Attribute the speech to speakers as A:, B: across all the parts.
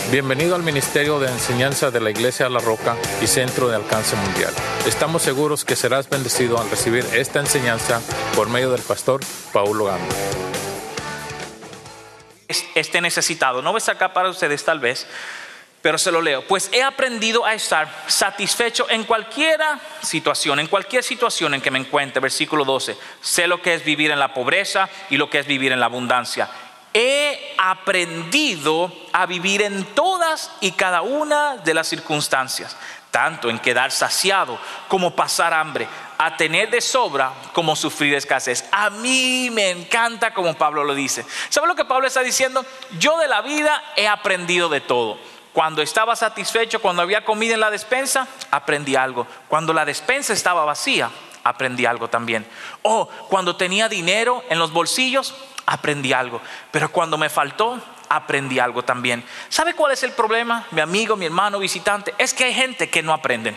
A: Bienvenido al Ministerio de Enseñanza de la Iglesia La Roca y Centro de Alcance Mundial. Estamos seguros que serás bendecido al recibir esta enseñanza por medio del pastor Paulo Gamba.
B: Esté necesitado. No voy a sacar para ustedes tal vez, pero se lo leo. Pues he aprendido a estar satisfecho en cualquier situación en que me encuentre. Versículo 12. Sé lo que es vivir en la pobreza y lo que es vivir en la abundancia. He aprendido a vivir en todas y cada una de las circunstancias, tanto en quedar saciado como pasar hambre, a tener de sobra como sufrir escasez. A mí me encanta como Pablo lo dice. ¿Sabe lo que Pablo está diciendo? Yo de la vida he aprendido de todo. Cuando estaba satisfecho, cuando había comida en la despensa, aprendí algo. Cuando la despensa estaba vacía, aprendí algo también. Cuando tenía dinero en los bolsillos, aprendí algo. Pero cuando me faltó, aprendí algo también. ¿Sabe cuál es el problema, mi amigo, mi hermano, visitante? Es que hay gente que no aprenden.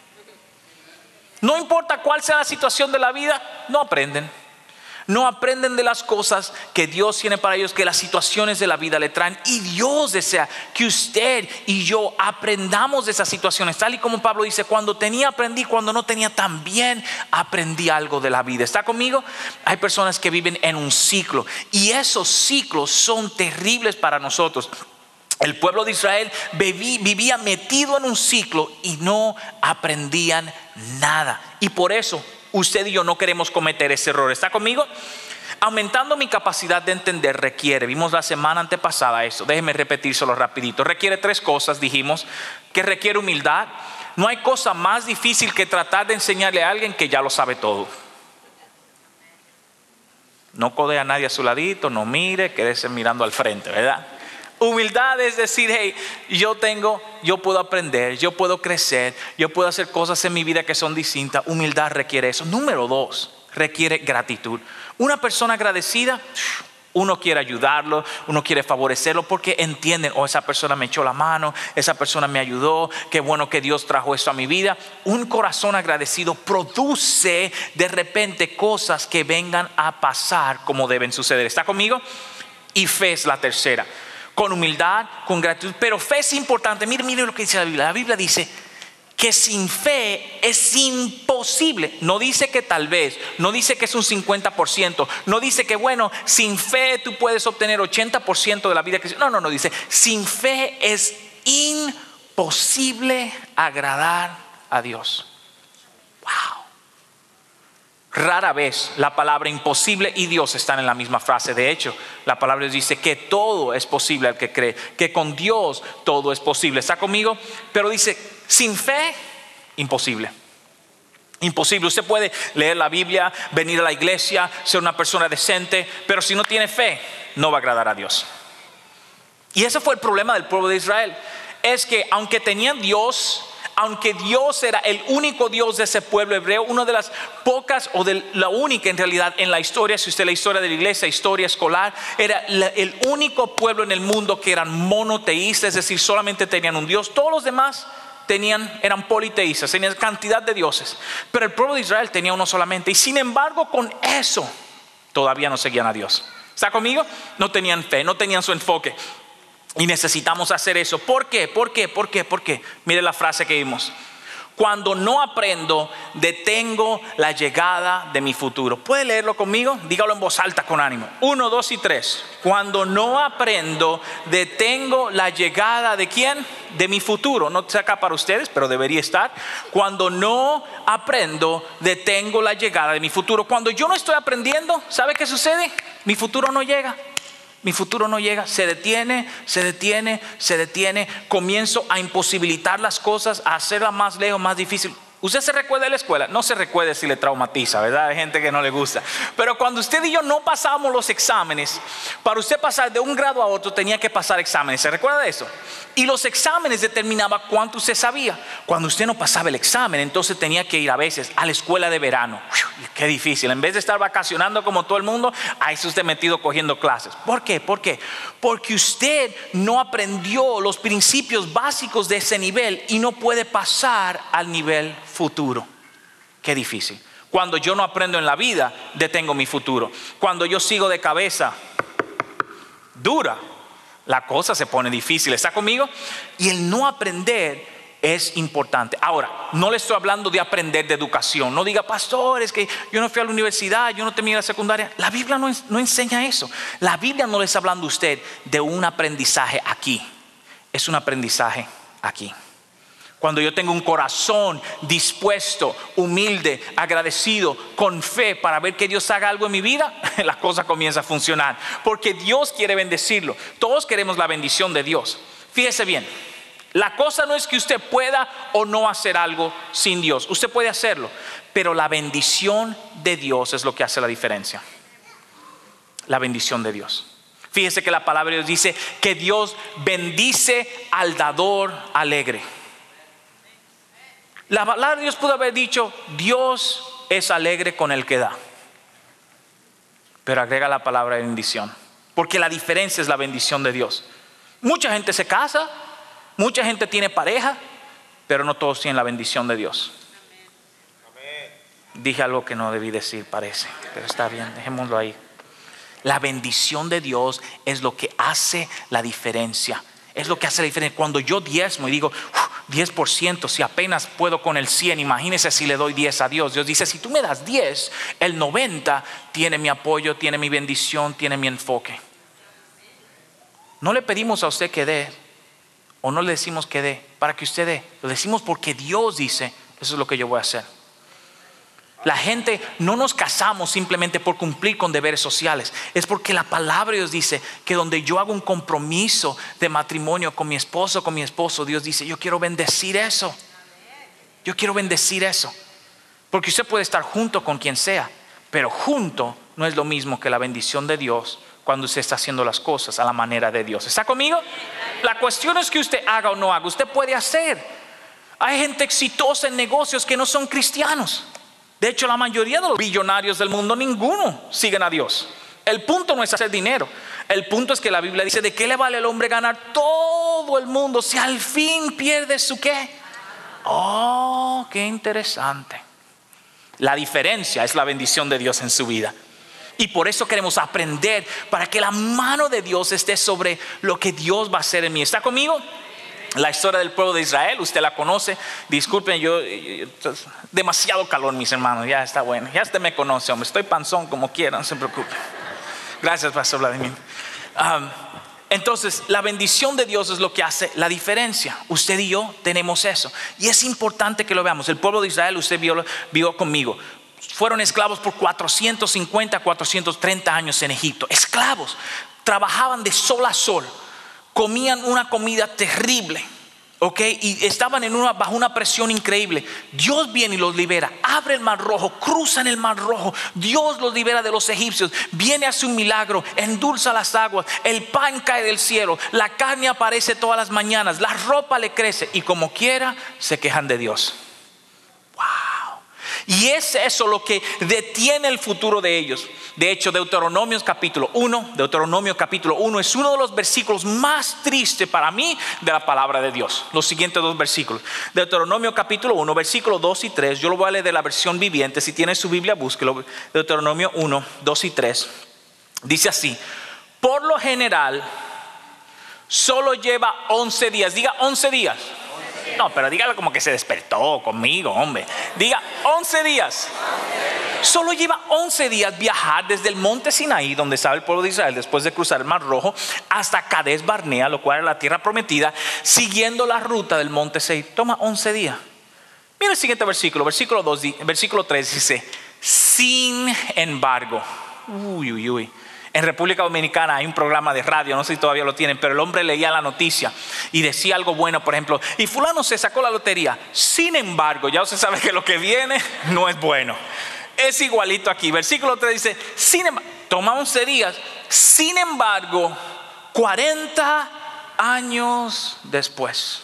B: No importa cuál sea la situación de la vida, no aprenden. No aprenden de las cosas que Dios tiene para ellos, que las situaciones de la vida le traen. Y Dios desea que usted y yo aprendamos de esas situaciones. Tal y como Pablo dice, cuando tenía aprendí, cuando no tenía también aprendí algo de la vida. ¿Está conmigo? Hay personas que viven en un ciclo y esos ciclos son terribles para nosotros. El pueblo de Israel vivía metido en un ciclo y no aprendían nada. Y por eso usted y yo no queremos cometer ese error. ¿Está conmigo? Aumentando mi capacidad de entender requiere, vimos la semana antepasada eso, déjeme repetírselo rapidito. Requiere 3 cosas, dijimos, que requiere humildad. No hay cosa más difícil que tratar de enseñarle a alguien que ya lo sabe todo. No codea a nadie a su ladito, no mire, quédese mirando al frente, ¿verdad? Humildad es decir, hey, yo puedo aprender, yo puedo crecer, yo puedo hacer cosas en mi vida que son distintas. Humildad requiere eso. Número 2, requiere gratitud. Una persona agradecida, uno quiere ayudarlo, uno quiere favorecerlo porque entienden, esa persona me echó la mano, esa persona me ayudó, qué bueno que Dios trajo esto a mi vida. Un corazón agradecido produce de repente cosas que vengan a pasar como deben suceder. ¿Está conmigo? Y fe es la tercera. Con humildad, con gratitud. Pero fe es importante. Mire lo que dice la Biblia. La Biblia dice que sin fe es imposible. No dice que tal vez, no dice que es un 50%, no dice que bueno, sin fe tú puedes obtener 80% de la vida que... No, dice, sin fe es imposible agradar a Dios. Wow. Rara vez la palabra imposible y Dios están en la misma frase. De hecho, la palabra dice que todo es posible al que cree, que con Dios todo es posible. ¿Está conmigo? Pero dice, sin fe, imposible. Imposible. Usted puede leer la Biblia, venir a la iglesia, ser una persona decente, pero si no tiene fe, no va a agradar a Dios. Y ese fue el problema del pueblo de Israel. Es que aunque tenían Dios, aunque Dios era el único Dios de ese pueblo hebreo, una de las pocas o de la única en realidad en la historia, si usted la historia de la iglesia, historia escolar, era el único pueblo en el mundo que eran monoteístas, es decir, solamente tenían un Dios. Todos los demás eran politeístas, tenían cantidad de dioses, pero el pueblo de Israel tenía uno solamente. Y sin embargo, con eso todavía no seguían a Dios. ¿Está conmigo? No tenían fe, no tenían su enfoque. Y necesitamos hacer eso. ¿Por qué? Mire la frase que vimos. Cuando no aprendo, detengo la llegada de mi futuro. ¿Puede leerlo conmigo? Dígalo en voz alta con ánimo. 1, 2 y 3. Cuando no aprendo, detengo la llegada ¿de quién? De mi futuro. No está acá para ustedes, pero debería estar. Cuando no aprendo, detengo la llegada de mi futuro. Cuando yo no estoy aprendiendo, ¿sabe qué sucede? Mi futuro no llega. Mi futuro no llega, se detiene. Comienzo a imposibilitar las cosas, a hacerlas más lejos, más difícil. ¿Usted se recuerda de la escuela? No se recuerde si le traumatiza, ¿verdad? Hay gente que no le gusta. Pero cuando usted y yo no pasábamos los exámenes, para usted pasar de un grado a otro tenía que pasar exámenes. ¿Se recuerda de eso? Y los exámenes determinaban cuánto usted sabía. Cuando usted no pasaba el examen, entonces tenía que ir a veces a la escuela de verano. Qué difícil. En vez de estar vacacionando como todo el mundo, ahí está usted metido cogiendo clases. ¿Por qué? Porque usted no aprendió los principios básicos de ese nivel y no puede pasar al nivel futuro. Qué difícil. Cuando yo no aprendo en la vida, detengo mi futuro. Cuando yo sigo de cabeza dura, la cosa se pone difícil. ¿Está conmigo? Y el no aprender es importante. Ahora, no le estoy hablando de aprender de educación. No diga, pastor, es que yo no fui a la universidad, yo no terminé la secundaria. La Biblia no enseña eso. La Biblia no le está hablando a usted de un aprendizaje aquí. Es un aprendizaje aquí. Cuando yo tengo un corazón dispuesto, humilde, agradecido, con fe para ver que Dios haga algo en mi vida, la cosa comienza a funcionar. Porque Dios quiere bendecirlo. Todos queremos la bendición de Dios. Fíjese bien, la cosa no es que usted pueda o no hacer algo sin Dios. Usted puede hacerlo, pero la bendición de Dios es lo que hace la diferencia. La bendición de Dios. Fíjese que la palabra de Dios dice que Dios bendice al dador alegre. La palabra de Dios pudo haber dicho, Dios es alegre con el que da. Pero agrega la palabra bendición. Porque la diferencia es la bendición de Dios. Mucha gente se casa, mucha gente tiene pareja, pero no todos tienen la bendición de Dios. Dije algo que no debí decir, parece, pero está bien, dejémoslo ahí. La bendición de Dios es lo que hace la diferencia. Es lo que hace la diferencia. Cuando yo diezmo y digo 10%, si apenas puedo con el 100, imagínese si le doy 10 a Dios. Dios dice, si tú me das 10, el 90 tiene mi apoyo, tiene mi bendición, tiene mi enfoque. No le pedimos a usted que dé, o no le decimos que dé para que usted dé. Lo decimos porque Dios dice, eso es lo que yo voy a hacer. La gente no nos casamos simplemente por cumplir con deberes sociales. Es porque la palabra de Dios dice que donde yo hago un compromiso de matrimonio con mi esposo, Dios dice, yo quiero bendecir eso. Yo quiero bendecir eso. Porque usted puede estar junto con quien sea, pero junto no es lo mismo que la bendición de Dios cuando usted está haciendo las cosas a la manera de Dios. ¿Está conmigo? La cuestión es que usted haga o no haga. Usted puede hacer. Hay gente exitosa en negocios que no son cristianos. De hecho, la mayoría de los billonarios del mundo, ninguno siguen a Dios. El punto no es hacer dinero. El punto es que la Biblia dice, ¿de qué le vale al hombre ganar todo el mundo si al fin pierde su qué? Oh, qué interesante. La diferencia es la bendición de Dios en su vida. Y por eso queremos aprender para que la mano de Dios esté sobre lo que Dios va a hacer en mí. ¿Está conmigo? La historia del pueblo de Israel, usted la conoce. Disculpen, yo demasiado calor, mis hermanos. Ya está bueno, ya usted me conoce, hombre. Estoy panzón como quiera, no se preocupe. Gracias, Pastor Vladimir. Entonces, la bendición de Dios es lo que hace la diferencia. Usted y yo tenemos eso. Y es importante que lo veamos. El pueblo de Israel, usted vio conmigo, fueron esclavos por 450, 430 años en Egipto. Esclavos, trabajaban de sol a sol. Comían una comida terrible, ¿ok? Y estaban bajo una presión increíble. Dios viene y los libera. Abre el mar rojo, cruzan el mar rojo. Dios los libera de los egipcios. Viene a hacer un milagro, endulza las aguas. El pan cae del cielo. La carne aparece todas las mañanas. La ropa le crece. Y como quiera, se quejan de Dios. Wow. Y es eso lo que detiene el futuro de ellos. De hecho, Deuteronomio capítulo 1 es uno de los versículos más tristes para mí de la palabra de Dios. Los siguientes dos versículos. Deuteronomio capítulo 1, versículos 2 y 3. Yo lo voy a leer de la versión viviente. Si tiene su Biblia, búsquelo. Deuteronomio 1, 2 y 3. Dice así: por lo general, solo lleva 11 días. Diga 11 días. No, pero dígalo como que se despertó conmigo, hombre. Diga 11 días. Solo lleva 11 días viajar desde el monte Sinaí, donde estaba el pueblo de Israel después de cruzar el mar rojo, hasta Cades Barnea, lo cual era la tierra prometida, siguiendo la ruta del monte Seir. Toma 11 días. Mira el siguiente versículo, versículo 3 dice: sin embargo, en República Dominicana hay un programa de radio, no sé si todavía lo tienen, pero el hombre leía la noticia y decía algo bueno, por ejemplo, y fulano se sacó la lotería. Sin embargo, ya usted sabe que lo que viene no es bueno. Es igualito aquí. Versículo 3 dice: toma 11 días. Sin embargo, 40 años después.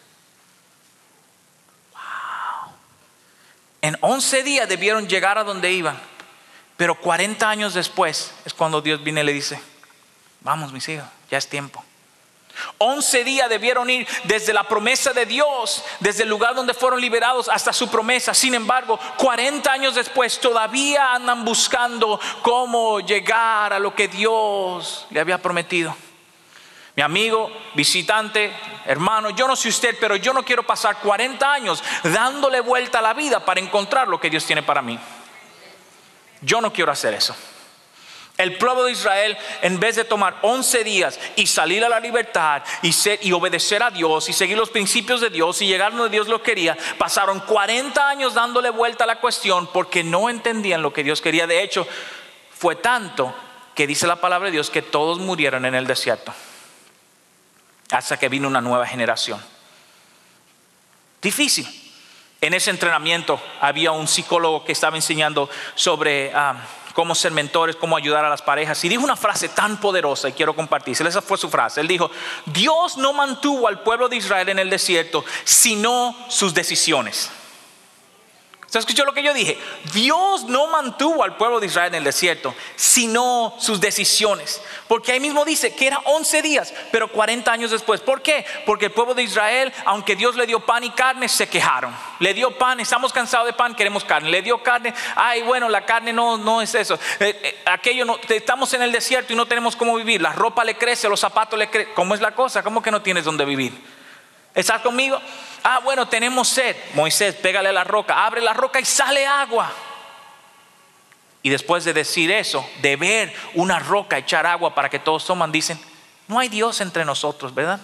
B: Wow. En 11 días debieron llegar a donde iban. Pero 40 años después es cuando Dios viene y le dice: vamos, mis hijos, ya es tiempo. 11 días debieron ir desde la promesa de Dios, desde el lugar donde fueron liberados hasta su promesa. Sin embargo, 40 años después todavía andan buscando cómo llegar a lo que Dios le había prometido. Mi amigo, visitante, hermano, yo no sé usted, pero yo no quiero pasar 40 años dándole vuelta a la vida para encontrar lo que Dios tiene para mí. Yo no quiero hacer eso. El pueblo de Israel, en vez de tomar 11 días y salir a la libertad y obedecer a Dios y seguir los principios de Dios y llegar donde Dios lo quería, pasaron 40 años dándole vuelta a la cuestión porque no entendían lo que Dios quería. De hecho, fue tanto que dice la palabra de Dios que todos murieron en el desierto hasta que vino una nueva generación. Difícil. En ese entrenamiento había un psicólogo que estaba enseñando sobre cómo ser mentores, cómo ayudar a las parejas, y dijo una frase tan poderosa y quiero compartírsela. Esa fue su frase. Él dijo: Dios no mantuvo al pueblo de Israel en el desierto, sino sus decisiones. ¿Se escuchó lo que yo dije? Dios no mantuvo al pueblo de Israel en el desierto, sino sus decisiones. Porque ahí mismo dice que era 11 días, pero 40 años después. ¿Por qué? Porque el pueblo de Israel, aunque Dios le dio pan y carne, se quejaron. Le dio pan, estamos cansados de pan, queremos carne. Le dio carne, ay bueno, la carne no es eso. Aquello no, estamos en el desierto y no tenemos cómo vivir. La ropa le crece, los zapatos le crecen. ¿Cómo es la cosa? ¿Cómo que no tienes dónde vivir? ¿Estás conmigo? Bueno, tenemos sed. Moisés, pégale a la roca, abre la roca y sale agua. Y después de decir eso, de ver una roca echar agua para que todos toman, dicen: no hay Dios entre nosotros, ¿verdad?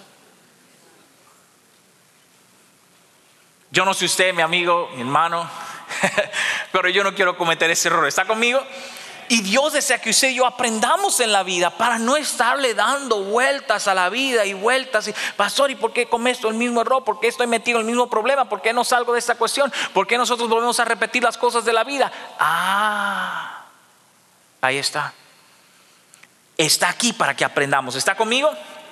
B: Yo no sé usted, mi amigo, mi hermano, pero yo no quiero cometer ese error. ¿Está conmigo? Y Dios desea que usted y yo aprendamos en la vida para no estarle dando vueltas a la vida y vueltas. Pastor, ¿y por qué cometo el mismo error? ¿Por qué estoy metido en el mismo problema? ¿Por qué no salgo de esta cuestión? ¿Por qué nosotros volvemos a repetir las cosas de la vida? Ahí está. Está aquí para que aprendamos. ¿Está conmigo?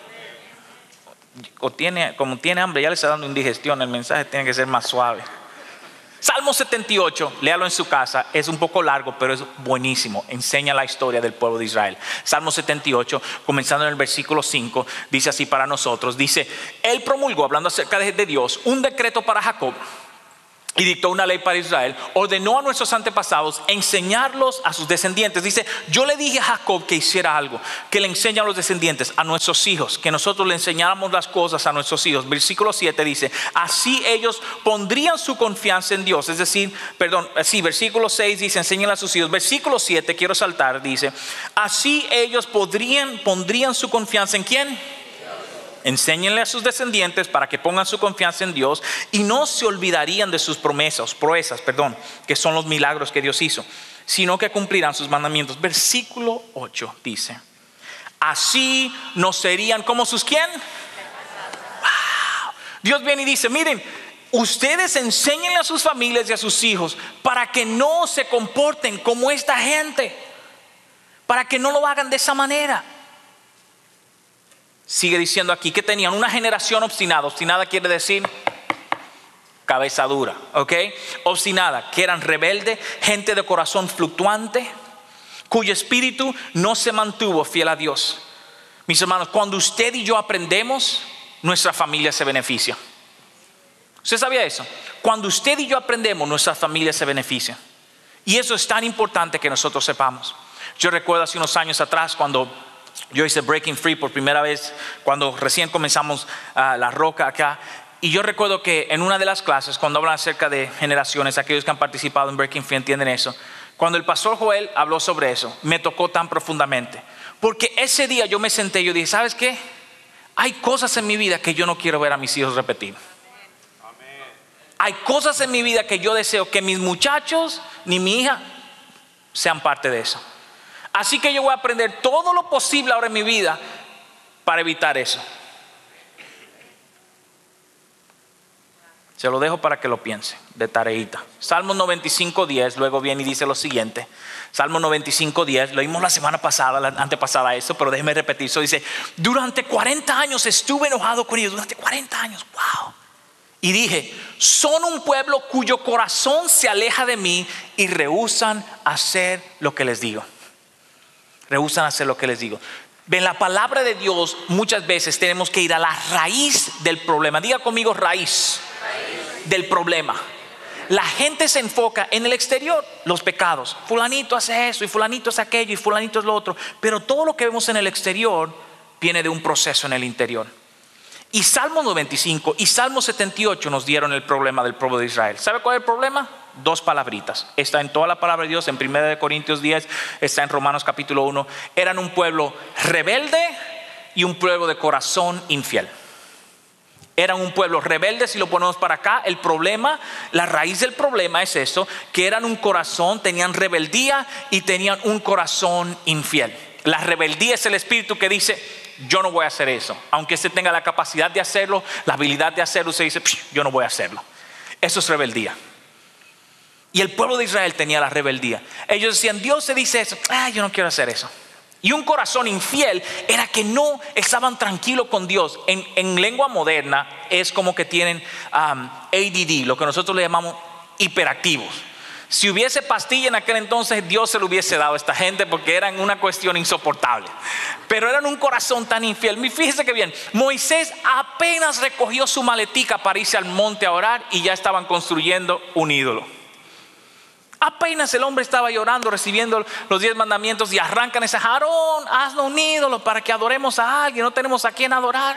B: Como tiene hambre, ya le está dando indigestión. El mensaje tiene que ser más suave. Salmo 78, léalo en su casa, es un poco largo, pero es buenísimo, enseña la historia del pueblo de Israel. Salmo 78, comenzando en el versículo 5, dice así para nosotros, dice: Él promulgó, hablando acerca de Dios, un decreto para Jacob y dictó una ley para Israel. Ordenó a nuestros antepasados enseñarlos a sus descendientes. Dice: yo le dije a Jacob que hiciera algo, que le enseñe a los descendientes, a nuestros hijos, que nosotros le enseñáramos las cosas a nuestros hijos. Versículo 7 dice: así ellos pondrían su confianza en Dios. Es decir, versículo 6 dice: enséñenle a sus hijos. Versículo 7, quiero saltar, dice: así ellos pondrían su confianza ¿en quién? Enséñenle a sus descendientes para que pongan su confianza en Dios y no se olvidarían de sus proezas, que son los milagros que Dios hizo, sino que cumplirán sus mandamientos. Versículo 8 dice: así no serían como sus ¿quién? Wow. Dios viene y dice: miren, ustedes enséñenle a sus familias y a sus hijos para que no se comporten como esta gente, para que no lo hagan de esa manera. Sigue diciendo aquí que tenían una generación obstinada. Obstinada quiere decir cabeza dura, ¿ok? Obstinada, que eran rebeldes, gente de corazón fluctuante, cuyo espíritu no se mantuvo fiel a Dios. Mis hermanos, cuando usted y yo aprendemos, nuestra familia se beneficia. ¿Usted sabía eso? Cuando usted y yo aprendemos, nuestra familia se beneficia. Y eso es tan importante que nosotros sepamos. Yo recuerdo hace unos años atrás cuando yo hice Breaking Free por primera vez, cuando recién comenzamos la roca acá. Y yo recuerdo que en una de las clases, cuando hablan acerca de generaciones, aquellos que han participado en Breaking Free entienden eso. Cuando el pastor Joel habló sobre eso, me tocó tan profundamente. Porque ese día yo me senté y yo dije: ¿sabes qué? Hay cosas en mi vida que yo no quiero ver a mis hijos repetir. Hay cosas en mi vida que yo deseo que mis muchachos ni mi hija sean parte de eso. Así que yo voy a aprender todo lo posible ahora en mi vida para evitar eso. Se lo dejo para que lo piense, de tareita. Salmo 95:10, luego viene y dice lo siguiente. Salmo 95:10, lo vimos la semana pasada, la antepasada eso, pero déjeme repetir eso. Dice: durante 40 años estuve enojado con ellos, durante 40 años, wow. Y dije: son un pueblo cuyo corazón se aleja de mí y rehúsan hacer lo que les digo. Rehúsan hacer lo que les digo. En la palabra de Dios muchas veces tenemos que ir a la raíz del problema. Diga conmigo: raíz del problema. La gente se enfoca en el exterior, los pecados. Fulanito hace eso y fulanito hace aquello y fulanito es lo otro. Pero todo lo que vemos en el exterior viene de un proceso en el interior. Y Salmo 95 y Salmo 78 nos dieron el problema del pueblo de Israel. ¿Sabe cuál es el problema? 2 palabritas. Está en toda la palabra de Dios, en 1 Corintios 10, está en Romanos capítulo 1. Eran un pueblo rebelde y un pueblo de corazón infiel. Eran un pueblo rebelde. Si lo ponemos para acá, el problema, la raíz del problema es eso, que eran un corazón, tenían rebeldía y tenían un corazón infiel. La rebeldía es el espíritu que dice: yo no voy a hacer eso. Aunque usted tenga la capacidad de hacerlo, la habilidad de hacerlo, usted dice: yo no voy a hacerlo. Eso es rebeldía. Y el pueblo de Israel tenía la rebeldía. Ellos decían: Dios se dice eso, yo no quiero hacer eso. Y un corazón infiel era que no estaban tranquilos con Dios. En lengua moderna es como que tienen ADD, lo que nosotros le llamamos hiperactivos. Si hubiese pastilla en aquel entonces, Dios se lo hubiese dado a esta gente, porque eran una cuestión insoportable. Pero eran un corazón tan infiel. Fíjese que bien, Moisés apenas recogió su maletica para irse al monte a orar y ya estaban construyendo un ídolo. Apenas el hombre estaba llorando, recibiendo los 10 mandamientos, y arrancan ese: Aarón, haznos un ídolo para que adoremos a alguien, no tenemos a quien adorar.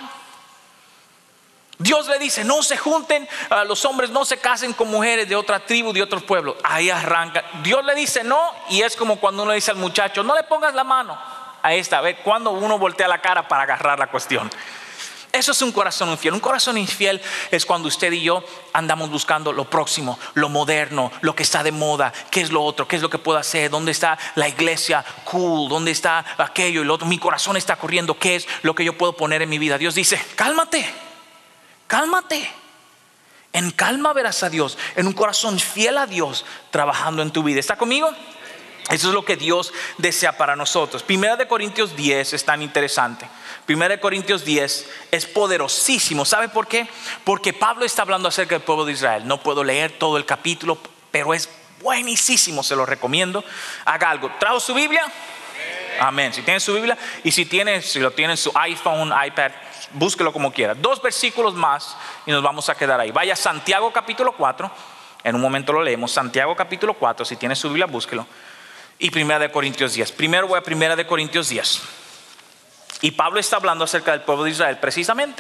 B: Dios le dice: no se junten, los hombres no se casen con mujeres de otra tribu, de otros pueblos. Ahí arranca. Dios le dice no, y es como cuando uno le dice al muchacho: no le pongas la mano. Ahí está, ve cuando uno voltea la cara para agarrar la cuestión. Eso es un corazón infiel. Un corazón infiel es cuando usted y yo andamos buscando lo próximo, lo moderno, lo que está de moda. ¿Qué es lo otro? ¿Qué es lo que puedo hacer? ¿Dónde está la iglesia cool? ¿Dónde está aquello y lo otro? Mi corazón está corriendo. ¿Qué es lo que yo puedo poner en mi vida? Dios dice: cálmate, cálmate. En calma verás a Dios, en un corazón fiel a Dios trabajando en tu vida. ¿Está conmigo? Eso es lo que Dios desea para nosotros. 1 Corintios 10 es tan interesante. 1 Corintios 10 es poderosísimo. ¿Sabe por qué? Porque Pablo está hablando acerca del pueblo de Israel. No puedo leer todo el capítulo, pero es buenísimo, se lo recomiendo. Haga algo. ¿Trajo su Biblia? Amén. Si tiene su Biblia, y si lo tiene en su iPhone, iPad, búsquelo como quiera. 2 versículos más y nos vamos a quedar ahí. Vaya a Santiago capítulo 4. En un momento lo leemos. Santiago capítulo 4. Si tiene su Biblia, búsquelo. Y 1 Corintios 10. Primero voy a 1 Corintios 10. Y Pablo está hablando acerca del pueblo de Israel precisamente.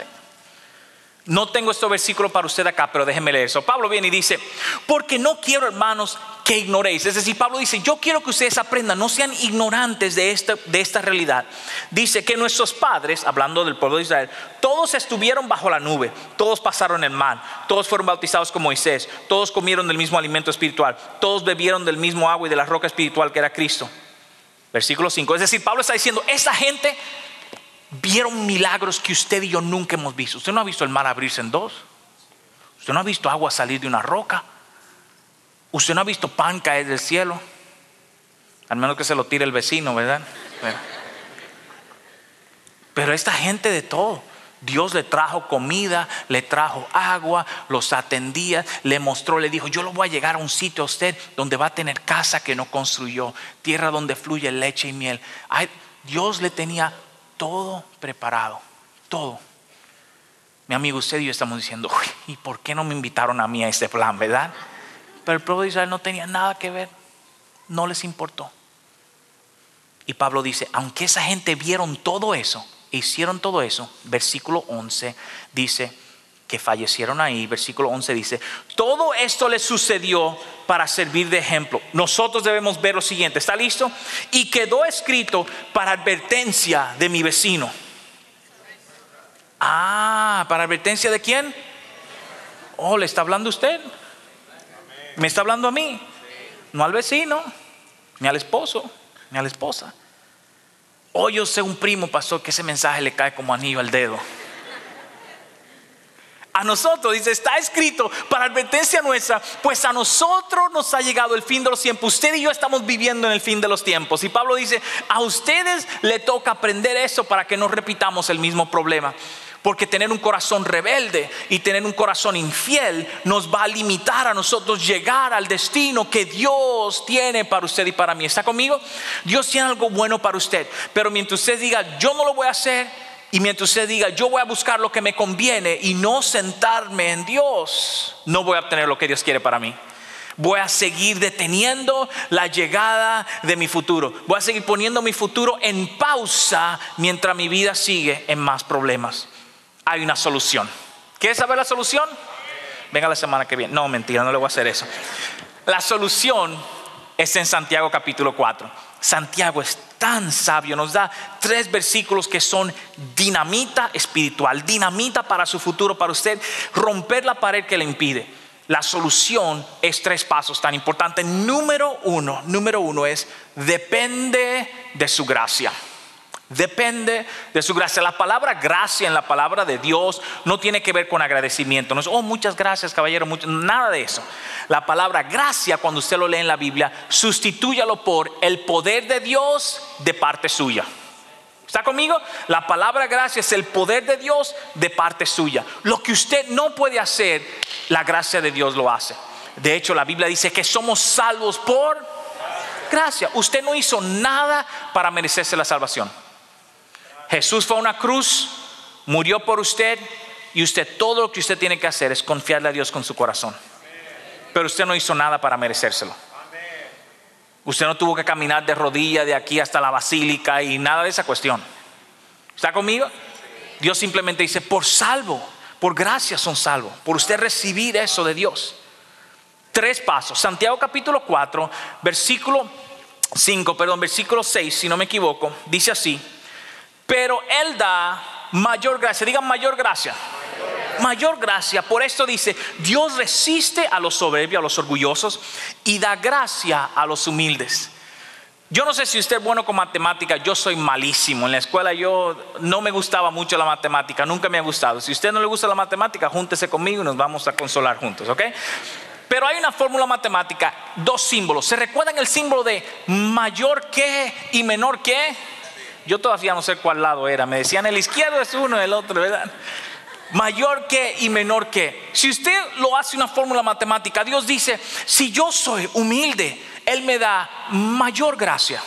B: No tengo este versículo para usted acá, pero déjeme leer eso. Pablo viene y dice: porque no quiero, hermanos, que ignoréis. Es decir, Pablo dice: yo quiero que ustedes aprendan, no sean ignorantes de esta realidad. Dice que nuestros padres, hablando del pueblo de Israel, todos estuvieron bajo la nube, todos pasaron el mar, todos fueron bautizados con Moisés, todos comieron del mismo alimento espiritual, todos bebieron del mismo agua y de la roca espiritual que era Cristo. Versículo 5. Es decir, Pablo está diciendo: esa gente vieron milagros que usted y yo nunca hemos visto. Usted no ha visto el mar abrirse en 2. Usted no ha visto agua salir de una roca. Usted no ha visto pan caer del cielo, al menos que se lo tire el vecino, ¿verdad? Pero esta gente de todo. Dios le trajo comida, le trajo agua, los atendía, le mostró, le dijo: yo lo voy a llegar a un sitio a usted donde va a tener casa que no construyó, tierra donde fluye leche y miel. Dios le tenía todo preparado, todo. Mi amigo, usted y yo estamos diciendo: ¿y por qué no me invitaron a mí a este plan, verdad? Pero el pueblo de Israel no tenía nada que ver, no les importó. Y Pablo dice: aunque esa gente vieron todo eso, hicieron todo eso, versículo 11 dice que fallecieron ahí. Versículo 11 dice: todo esto les sucedió para servir de ejemplo. Nosotros debemos ver lo siguiente. ¿Está listo? Y quedó escrito para advertencia de mi vecino. ¿Para advertencia de quién? ¿Le está hablando usted? ¿Me está hablando a mí? No al vecino, ni al esposo, ni a la esposa. Yo sé un primo, pastor, que ese mensaje le cae como anillo al dedo. A nosotros, dice, está escrito para advertencia nuestra, pues a nosotros nos ha llegado el fin de los tiempos. Usted y yo estamos viviendo en el fin de los tiempos. Y Pablo dice: a ustedes le toca aprender eso para que no repitamos el mismo problema. Porque tener un corazón rebelde y tener un corazón infiel nos va a limitar a nosotros llegar al destino que Dios tiene para usted y para mí. ¿Está conmigo? Dios tiene algo bueno para usted, pero mientras usted diga: yo no lo voy a hacer, y mientras usted diga: yo voy a buscar lo que me conviene y no sentarme en Dios, no voy a obtener lo que Dios quiere para mí. Voy a seguir deteniendo la llegada de mi futuro. Voy a seguir poniendo mi futuro en pausa mientras mi vida sigue en más problemas. Hay una solución. ¿Quieres saber la solución? Venga la semana que viene. No, mentira, no le voy a hacer eso. La solución es en Santiago capítulo 4. Santiago es tan sabio, nos da 3 versículos que son dinamita espiritual, dinamita para su futuro, para usted romper la pared que le impide. La solución es 3 pasos tan importantes. Número uno es: depende de su gracia. Depende de su gracia. La palabra gracia en la palabra de Dios no tiene que ver con agradecimiento. No es, oh, muchas gracias, caballero, nada de eso. La palabra gracia, cuando usted lo lee en la Biblia, sustitúyalo por el poder de Dios de parte suya. ¿Está conmigo? La palabra gracia es el poder de Dios de parte suya. Lo que usted no puede hacer, la gracia de Dios lo hace. De hecho, la Biblia dice que somos salvos por gracia. Usted no hizo nada para merecerse la salvación. Jesús fue a una cruz, murió por usted, y usted, todo lo que usted tiene que hacer es confiarle a Dios con su corazón. Pero usted no hizo nada para merecérselo. Usted no tuvo que caminar de rodillas de aquí hasta la basílica y nada de esa cuestión. ¿Está conmigo? Dios simplemente dice: por salvo, por gracia son salvos, por usted recibir eso de Dios. 3 pasos. Santiago capítulo 4, versículo 6, si no me equivoco, dice así: pero Él da mayor gracia. Digan mayor gracia. Mayor gracia. Por esto dice: Dios resiste a los soberbios, a los orgullosos, y da gracia a los humildes. Yo no sé si usted es bueno con matemática. Yo soy malísimo. En la escuela no me gustaba mucho la matemática. Nunca me ha gustado. Si a usted no le gusta la matemática, júntese conmigo y nos vamos a consolar juntos, ¿ok? Pero hay una fórmula matemática, 2 símbolos. ¿Se recuerdan el símbolo de mayor que y menor que? Yo todavía no sé cuál lado era. Me decían el izquierdo es uno, el otro, ¿verdad? Mayor que y menor que. Si usted lo hace una fórmula matemática, Dios dice: si yo soy humilde, Él me da mayor gracia.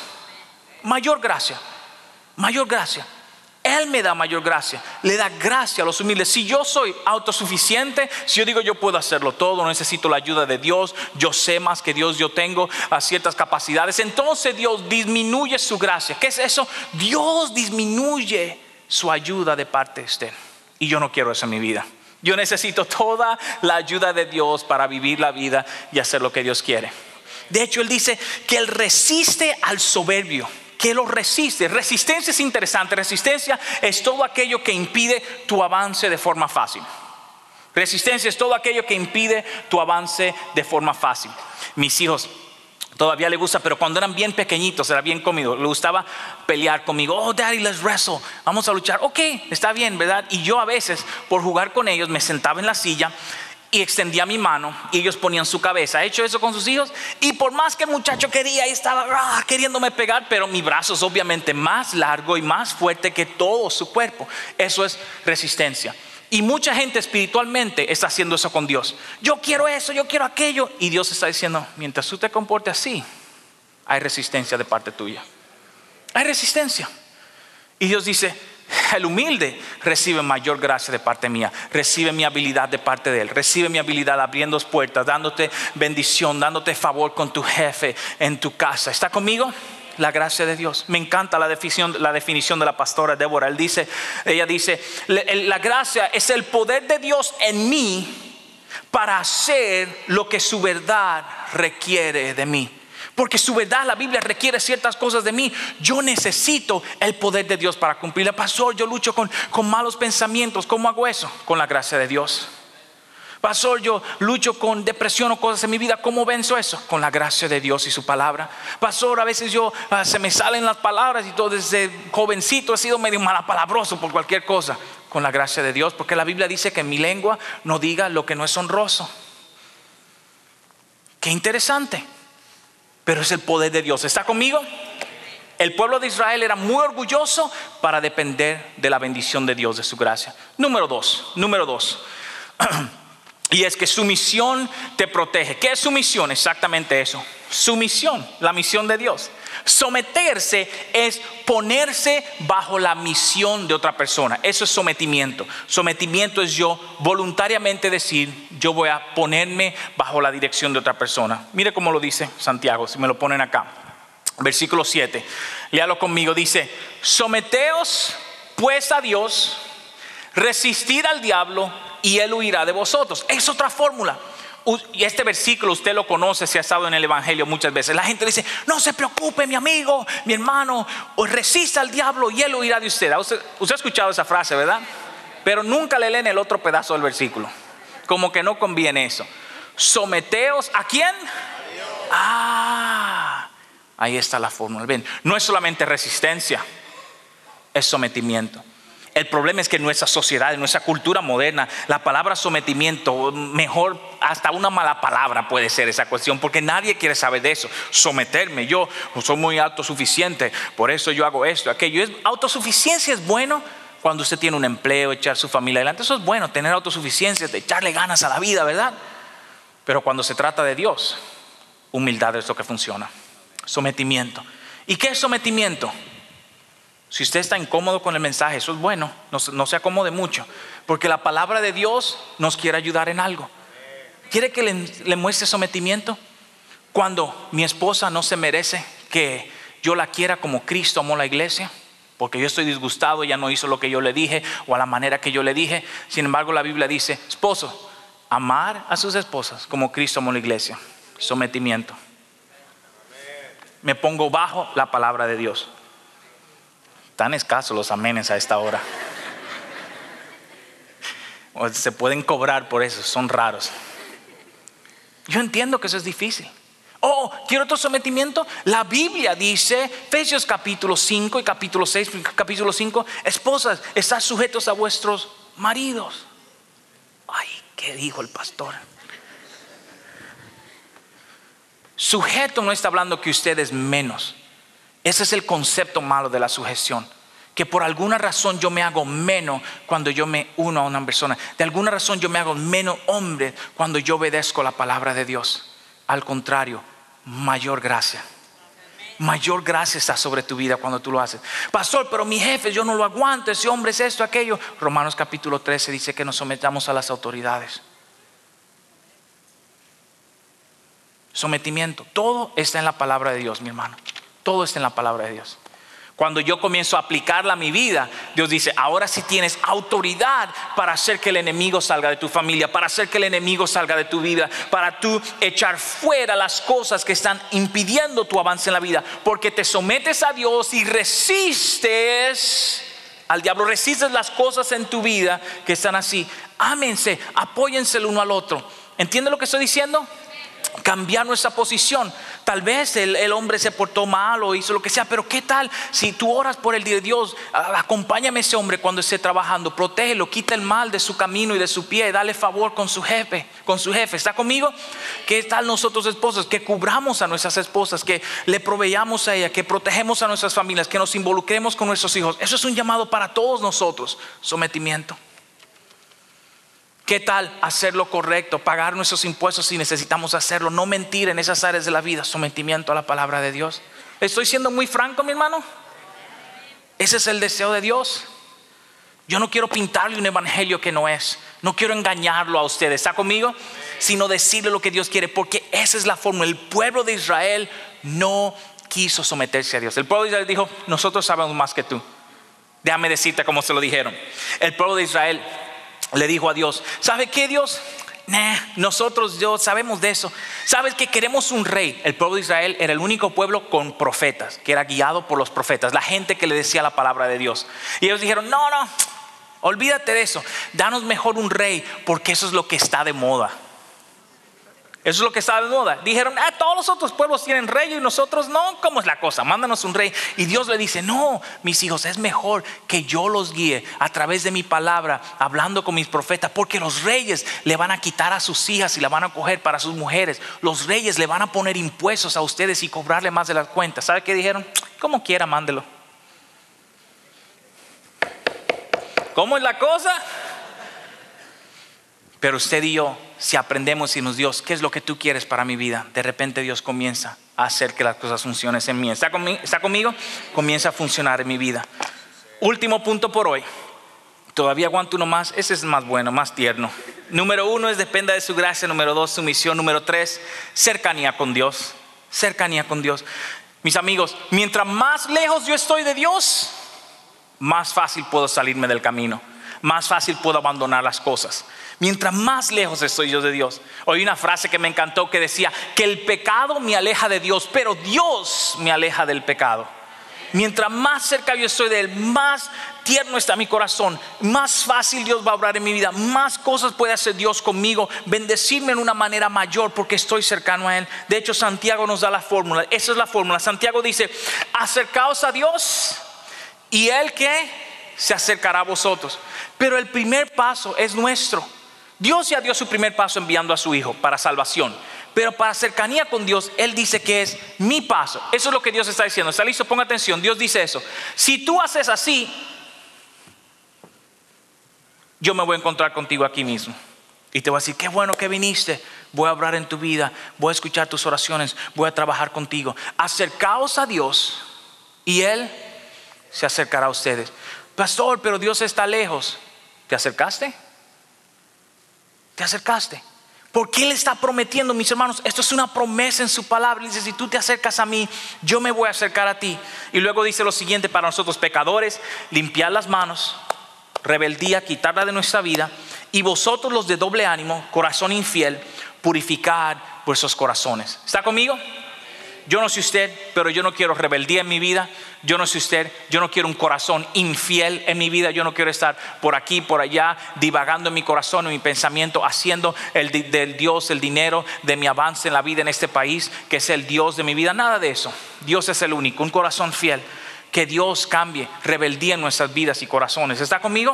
B: Mayor gracia. Mayor gracia. Él me da mayor gracia. Le da gracia a los humildes. Si yo soy autosuficiente, si yo digo yo puedo hacerlo todo, no necesito la ayuda de Dios, yo sé más que Dios, yo tengo ciertas capacidades, entonces Dios disminuye su gracia. ¿Qué es eso? Dios disminuye su ayuda de parte de usted. Y yo no quiero eso en mi vida. Yo necesito toda la ayuda de Dios para vivir la vida y hacer lo que Dios quiere. De hecho, Él dice que Él resiste al soberbio. Que lo resiste. Resistencia es interesante. Resistencia es todo aquello que impide tu avance de forma fácil. Resistencia es todo aquello que impide tu avance de forma fácil. Mis hijos todavía les gusta, pero cuando eran bien pequeñitos, era bien comido, le gustaba pelear conmigo. Oh, daddy, let's wrestle. Vamos a luchar. Ok, está bien, ¿verdad? Y yo a veces, por jugar con ellos, me sentaba en la silla y extendía mi mano y ellos ponían su cabeza. ¿Ha hecho eso con sus hijos? Y por más que el muchacho quería, y estaba queriéndome pegar, pero mi brazo es obviamente más largo y más fuerte que todo su cuerpo. Eso es resistencia. Y mucha gente espiritualmente está haciendo eso con Dios. Yo quiero eso, yo quiero aquello. Y Dios está diciendo: mientras tú te comportes así, hay resistencia de parte tuya. Hay resistencia. Y Dios dice: el humilde recibe mayor gracia de parte mía. Recibe mi habilidad de parte de Él. Recibe mi habilidad abriendo puertas, dándote bendición, dándote favor con tu jefe en tu casa. ¿Está conmigo? La gracia de Dios. Me encanta la definición de la pastora Débora. Ella dice: la gracia es el poder de Dios en mí para hacer lo que su verdad requiere de mí. Porque su verdad, la Biblia, requiere ciertas cosas de mí. Yo necesito el poder de Dios para cumplirla. Pastor, yo lucho con malos pensamientos. ¿Cómo hago eso? Con la gracia de Dios. Pastor, yo lucho con depresión o cosas en mi vida. ¿Cómo venzo eso? Con la gracia de Dios y su palabra. Pastor, a veces se me salen las palabras y todo. Desde jovencito he sido medio malapalabroso por cualquier cosa. Con la gracia de Dios, porque la Biblia dice que en mi lengua no diga lo que no es honroso. Qué interesante. Pero es el poder de Dios. ¿Está conmigo? El pueblo de Israel era muy orgulloso para depender de la bendición de Dios, de su gracia. Número dos. Y es que su misión te protege. ¿Qué es su misión? Exactamente eso. Su misión, la misión de Dios. Someterse es ponerse bajo la misión de otra persona. Eso es sometimiento. Sometimiento es yo voluntariamente decir, yo voy a ponerme bajo la dirección de otra persona. Mire cómo lo dice Santiago, si me lo ponen acá. Versículo 7, léalo conmigo, dice: someteos pues a Dios, resistid al diablo y él huirá de vosotros. Es otra fórmula. Y este versículo usted lo conoce, se ha estado en el evangelio muchas veces. La gente dice: no se preocupe, mi amigo, mi hermano, o resista al diablo y él huirá de usted. Usted ha escuchado esa frase, ¿verdad? Pero nunca le leen el otro pedazo del versículo. Como que no conviene eso. Someteos ¿a quién? Ahí está la fórmula. Ven, no es solamente resistencia, es sometimiento. El problema es que en nuestra sociedad, en nuestra cultura moderna, la palabra sometimiento, mejor hasta una mala palabra puede ser esa cuestión, porque nadie quiere saber de eso. Someterme, yo soy muy autosuficiente, por eso yo hago esto, aquello. Autosuficiencia es bueno cuando usted tiene un empleo, echar su familia adelante. Eso es bueno, tener autosuficiencia, echarle ganas a la vida, ¿verdad? Pero cuando se trata de Dios, humildad es lo que funciona. Sometimiento. ¿Y qué es sometimiento? Si usted está incómodo con el mensaje, eso es bueno, no se acomode mucho, porque la palabra de Dios nos quiere ayudar en algo. ¿Quiere que le muestre sometimiento? Cuando mi esposa no se merece que yo la quiera como Cristo amó la iglesia, porque yo estoy disgustado, ella no hizo lo que yo le dije o a la manera que yo le dije. Sin embargo, la Biblia dice: esposo, amar a sus esposas como Cristo amó la iglesia. Sometimiento. Me pongo bajo la palabra de Dios. Tan escasos los amenes a esta hora. O se pueden cobrar por eso, son raros. Yo entiendo que eso es difícil. ¿Quiero otro sometimiento? La Biblia dice, Efesios capítulo 5 y capítulo 6, capítulo 5: esposas, estad sujetos a vuestros maridos. Ay, ¿qué dijo el pastor? Sujeto no está hablando que usted es menos. Ese es el concepto malo de la sujeción, que por alguna razón yo me hago menos cuando yo me uno a una persona. De alguna razón yo me hago menos hombre cuando yo obedezco la palabra de Dios. Al contrario, mayor gracia. Mayor gracia está sobre tu vida cuando tú lo haces. Pastor, pero mi jefe, yo no lo aguanto, ese hombre es esto, aquello. Romanos capítulo 13 dice que nos sometamos a las autoridades. Sometimiento, todo está en la palabra de Dios, mi hermano. Todo está en la palabra de Dios. Cuando yo comienzo a aplicarla a mi vida, Dios dice: ahora sí tienes autoridad para hacer que el enemigo salga de tu familia, para hacer que el enemigo salga de tu vida, para tú echar fuera las cosas que están impidiendo tu avance en la vida, porque te sometes a Dios y resistes al diablo, resistes las cosas en tu vida que están así. Ámense, apóyense el uno al otro. ¿Entiende lo que estoy diciendo? Cambiar nuestra posición. Tal vez el hombre se portó mal o hizo lo que sea, pero ¿qué tal si tú oras por el día de Dios? Acompáñame a ese hombre cuando esté trabajando, protégelo, quita el mal de su camino y de su pie, dale favor con su jefe. ¿Está conmigo? ¿Qué tal nosotros esposos? Que cubramos a nuestras esposas, que le proveamos a ella, que protegemos a nuestras familias, que nos involucremos con nuestros hijos. Eso es un llamado para todos nosotros. Sometimiento. ¿Qué tal hacer lo correcto? Pagar nuestros impuestos si necesitamos hacerlo. No mentir en esas áreas de la vida. Sometimiento a la palabra de Dios. ¿Estoy siendo muy franco, mi hermano? Ese es el deseo de Dios. Yo no quiero pintarle un evangelio que no es. No quiero engañarlo a ustedes. ¿Está conmigo? Sino decirle lo que Dios quiere, porque esa es la fórmula. El pueblo de Israel no quiso someterse a Dios. El pueblo de Israel dijo: nosotros sabemos más que tú. Déjame decirte cómo se lo dijeron. El pueblo de Israel le dijo a Dios: ¿sabe qué, Dios? Nosotros sabemos de eso. ¿Sabes que queremos un rey? El pueblo de Israel era el único pueblo con profetas, que era guiado por los profetas, la gente que le decía la palabra de Dios. Y ellos dijeron: no, olvídate de eso, danos mejor un rey, porque eso es lo que está de moda. Eso es lo que está de moda. Dijeron: todos los otros pueblos tienen rey y nosotros no. ¿Cómo es la cosa? Mándanos un rey. Y Dios le dice: no, mis hijos, es mejor que yo los guíe a través de mi palabra, hablando con mis profetas, porque los reyes le van a quitar a sus hijas y la van a coger para sus mujeres. Los reyes le van a poner impuestos a ustedes y cobrarle más de las cuentas. ¿Sabe qué dijeron? Como quiera, mándelo. ¿Cómo es la cosa? Pero usted y yo si aprendemos y nos Dios, ¿qué es lo que tú quieres para mi vida? De repente Dios comienza a hacer que las cosas funcionen en mí. ¿Está conmigo? Comienza a funcionar en mi vida. Último punto por hoy. Todavía aguanto uno más. Ese es más bueno, más tierno. Número 1 es dependa de su gracia. Número 2, sumisión. Número 3, cercanía con Dios. Cercanía con Dios. Mis amigos, mientras más lejos yo estoy de Dios, más fácil puedo salirme del camino. Más fácil puedo abandonar las cosas. Mientras más lejos estoy yo de Dios. Oí una frase que me encantó que decía que el pecado me aleja de Dios, pero Dios me aleja del pecado. Mientras más cerca yo estoy de Él, más tierno está mi corazón, más fácil Dios va a obrar en mi vida, más cosas puede hacer Dios conmigo, bendecirme en una manera mayor porque estoy cercano a Él. De hecho, Santiago nos da la fórmula. Esa es la fórmula. Santiago dice: acercaos a Dios y Él que se acercará a vosotros. Pero el primer paso es nuestro. Dios ya dio su primer paso enviando a su Hijo para salvación. Pero para cercanía con Dios, Él dice que es mi paso. Eso es lo que Dios está diciendo. ¿Está listo? Ponga atención. Dios dice eso. Si tú haces así, yo me voy a encontrar contigo aquí mismo. Y te voy a decir: qué bueno que viniste. Voy a hablar en tu vida. Voy a escuchar tus oraciones. Voy a trabajar contigo. Acercaos a Dios y Él se acercará a ustedes. Pastor, pero Dios está lejos. ¿Te acercaste? ¿Te acercaste? Porque Él está prometiendo, mis hermanos, esto es una promesa en su palabra. Dice: si tú te acercas a mí, yo me voy a acercar a ti. Y luego dice lo siguiente para nosotros pecadores: limpiar las manos, rebeldía, quitarla de nuestra vida. Y vosotros los de doble ánimo, corazón infiel, purificad vuestros corazones. ¿Está conmigo? Yo no sé usted, pero yo no quiero rebeldía en mi vida. Yo no sé usted, yo no quiero un corazón infiel en mi vida. Yo no quiero estar por aquí, por allá, divagando en mi corazón, en mi pensamiento, haciendo del Dios el dinero de mi avance en la vida en este país, que es el Dios de mi vida. Nada de eso. Dios es el único, un corazón fiel. Que Dios cambie rebeldía en nuestras vidas y corazones. ¿Está conmigo?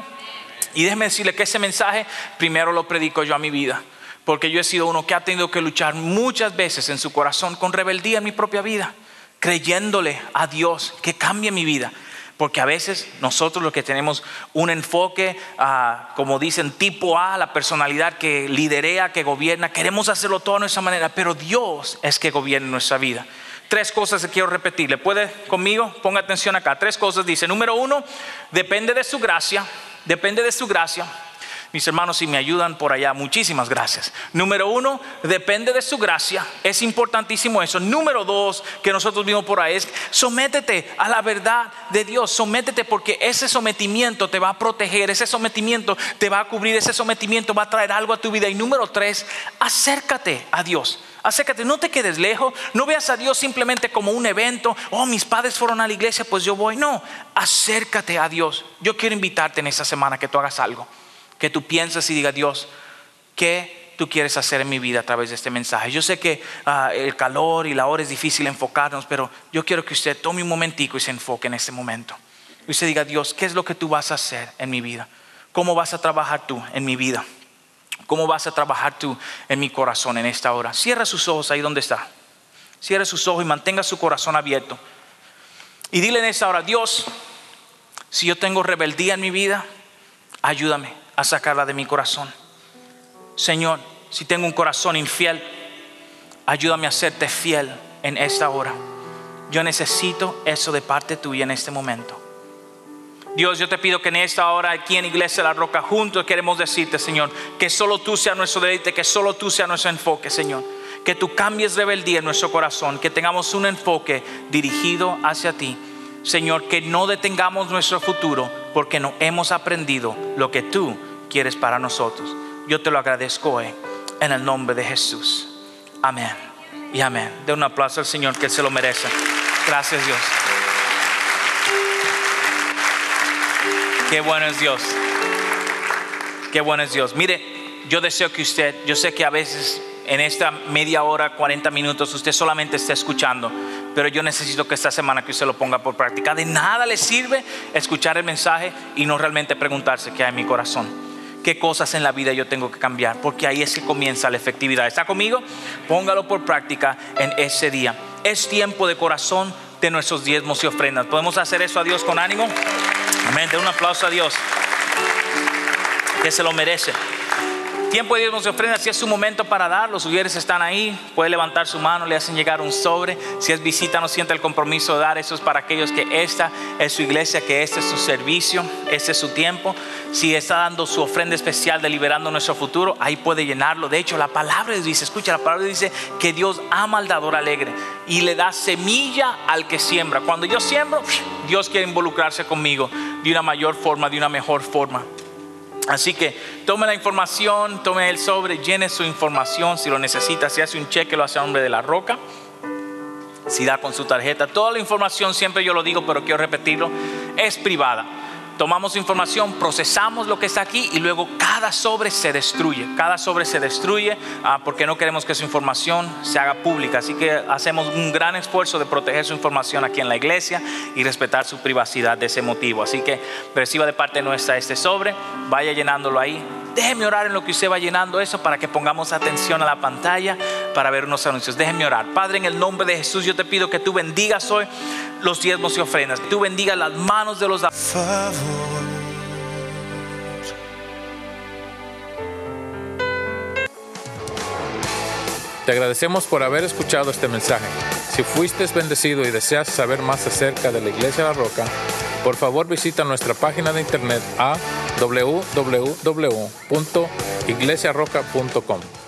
B: Y déjeme decirle que ese mensaje primero lo predico yo a mi vida. Porque yo he sido uno que ha tenido que luchar muchas veces en su corazón con rebeldía en mi propia vida, creyéndole a Dios que cambie mi vida. Porque a veces nosotros los que tenemos un enfoque, como dicen, tipo A, la personalidad que liderea, que gobierna, queremos hacerlo todo de nuestra manera, pero Dios es que gobierna nuestra vida. 3 cosas que quiero repetirle. ¿Puede conmigo? Ponga atención acá. 3 cosas dice. Número 1, depende de su gracia. Depende de su gracia. Mis hermanos, si me ayudan por allá, muchísimas gracias. Número 1, depende de su gracia. Es importantísimo eso. Número 2, que nosotros vimos por ahí, es sométete a la verdad de Dios. Sométete, porque ese sometimiento te va a proteger. Ese sometimiento te va a cubrir. Ese sometimiento va a traer algo a tu vida. Y número 3, acércate a Dios. Acércate, no te quedes lejos. No veas a Dios simplemente como un evento. Oh, mis padres fueron a la iglesia, pues yo voy. No, acércate a Dios. Yo quiero invitarte en esta semana que tú hagas algo. Que tú pienses y digas: Dios, ¿qué tú quieres hacer en mi vida a través de este mensaje? Yo sé que el calor y la hora es difícil enfocarnos, pero yo quiero que usted tome un momentico y se enfoque en este momento. Y usted diga: Dios, ¿qué es lo que tú vas a hacer en mi vida? ¿Cómo vas a trabajar tú en mi vida? ¿Cómo vas a trabajar tú en mi corazón en esta hora? Cierra sus ojos ahí donde está. Cierra sus ojos y mantenga su corazón abierto. Y dile en esta hora: Dios, si yo tengo rebeldía en mi vida, ayúdame a sacarla de mi corazón. Señor, si tengo un corazón infiel, ayúdame a serte fiel en esta hora. Yo necesito eso de parte tuya en este momento. Dios, yo te pido que en esta hora aquí en Iglesia La Roca juntos queremos decirte, Señor, que solo tú seas nuestro deleite, que solo tú seas nuestro enfoque, Señor. Que tú cambies rebeldía en nuestro corazón, que tengamos un enfoque dirigido hacia ti. Señor, que no detengamos nuestro futuro porque no hemos aprendido lo que tú quieres para nosotros. Yo te lo agradezco hoy en el nombre de Jesús. Amén y amén. De un aplauso al Señor, que Él se lo merece. Gracias, Dios. Qué bueno es Dios. Qué bueno es Dios. Mire, yo deseo que usted, yo sé que a veces en esta media hora, 40 minutos, usted solamente está escuchando, pero yo necesito que esta semana que usted lo ponga por práctica. De nada le sirve escuchar el mensaje y no realmente preguntarse qué hay en mi corazón, qué cosas en la vida yo tengo que cambiar, porque ahí es que comienza la efectividad. ¿Está conmigo? Póngalo por práctica en ese día. Es tiempo de corazón de nuestros diezmos y ofrendas. ¿Podemos hacer eso a Dios con ánimo? Amén. De un aplauso a Dios, que se lo merece. Tiempo de diezmos y ofrendas, si es su momento para dar, los sugieres están ahí, puede levantar su mano, le hacen llegar un sobre. Si es visita, no siente el compromiso de dar, eso es para aquellos que esta es su iglesia, que este es su servicio, este es su tiempo. Si está dando su ofrenda especial de liberando nuestro futuro, ahí puede llenarlo. De hecho, la palabra dice, escucha, la palabra dice que Dios ama al dador alegre y le da semilla al que siembra. Cuando yo siembro, Dios quiere involucrarse conmigo de una mayor forma, de una mejor forma. Así que tome la información, tome el sobre, llene su información. Si lo necesita, si hace un cheque, lo hace a nombre de La Roca. Si da con su tarjeta, toda la información, siempre yo lo digo, pero quiero repetirlo, es privada. Tomamos información, procesamos lo que está aquí y luego cada sobre se destruye. Cada sobre se destruye porque no queremos que su información se haga pública. Así que hacemos un gran esfuerzo de proteger su información aquí en la iglesia y respetar su privacidad de ese motivo. Así que reciba de parte nuestra este sobre, vaya llenándolo ahí. Déjeme orar en lo que usted va llenando eso para que pongamos atención a la pantalla para ver unos anuncios. Déjeme orar. Padre, en el nombre de Jesús, yo te pido que tú bendigas hoy los diezmos y ofrendas. Que tú bendigas las manos de los dadores.
A: Te agradecemos por haber escuchado este mensaje. Si fuiste bendecido y deseas saber más acerca de la Iglesia La Roca, por favor visita nuestra página de internet a www.iglesiarroca.com.